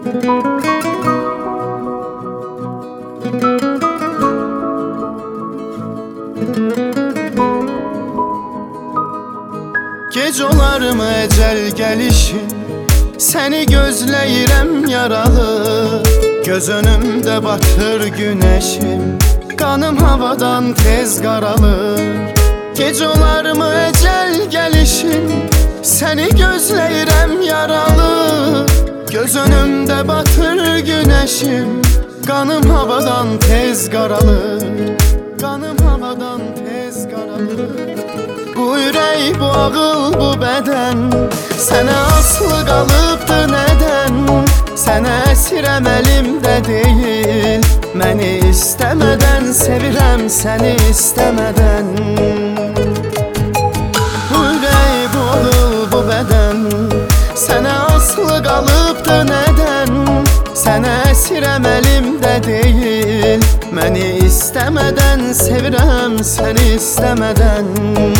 Gec olarmı ecel gəlişin, səni gözləyirəm yaralı. Göz önümdə batır güneşim, qanım havadan tez qaralır. Gec olarmı ecel gəlişin, səni gözləyirəm yaralı. Göz önümdə batır güneşim, qanım havadan tez qaralır. Qanım havadan tez qaralır. Bu ürək, bu ağıl, bu bədən sənə aslı qalıbdı nədən? Sənə əsirəm əlimdə deyil, məni istəmədən sevirəm səni istəmədən. Bu ürək, bu ağıl, bu bədən sənə aslı qalıbdı nədən? Sənə əsirəm əlimdə deyil, məni istəmədən sevirəm səni istəmədən.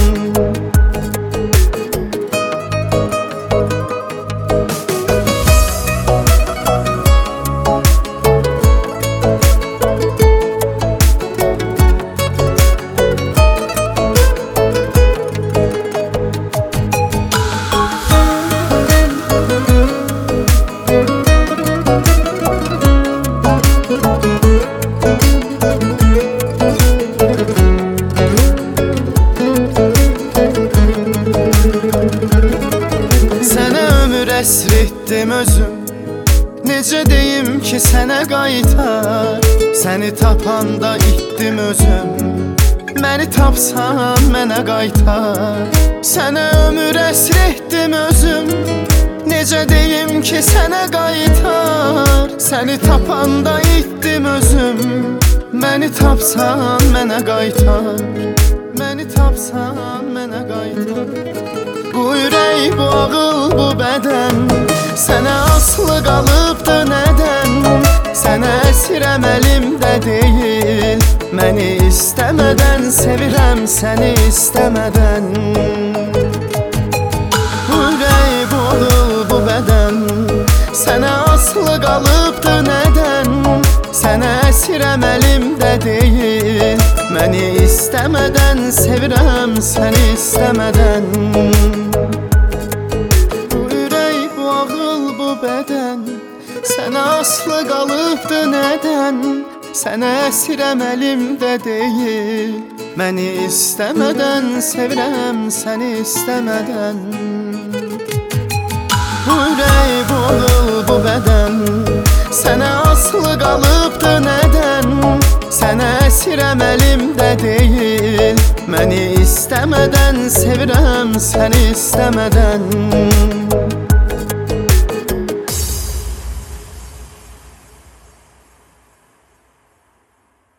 Əsr etdim özüm, necə deyim ki sənə qaytar? Səni tapanda itdim özüm, məni tapsan mənə qaytar. Sənə ömür əsr etdim özüm, necə deyim ki sənə qaytar? Səni tapanda itdim özüm, məni tapsan mənə qaytar. Məni tapsan mənə qaytar. Bu ürək, bu ağıl, bu bədən sənə aslı qalıbdı nədən? Sənə əsirəm əlimdə deyil, məni istəmədən sevirəm səni istəmədən. Bu ürək, bu ağıl, bu bədən sənə aslı qalıbdı nədən? Sənə əsirəm əlimdə deyil, məni istəmədən sevirəm səni istəmədən. Bu ürək, bu ağıl, bu bədən sənə aslı qalıbdı nədən? Sənə əsirəm əlimdə deyil, məni istəmədən sevirəm səni istəmədən. Bu ürək, bu ağıl, bu bədən sənə aslı qalıbdı nədən? Sənə əsirəm əlimdə deyil, məni istəmədən sevirəm səni istəmədən.